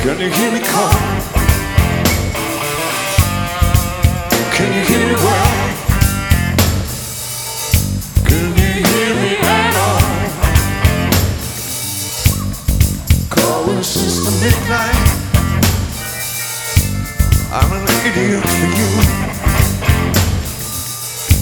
Can you hear me call? Can you hear me well? Can you hear me at all? Calling since the midnight. I'm an idiot for you.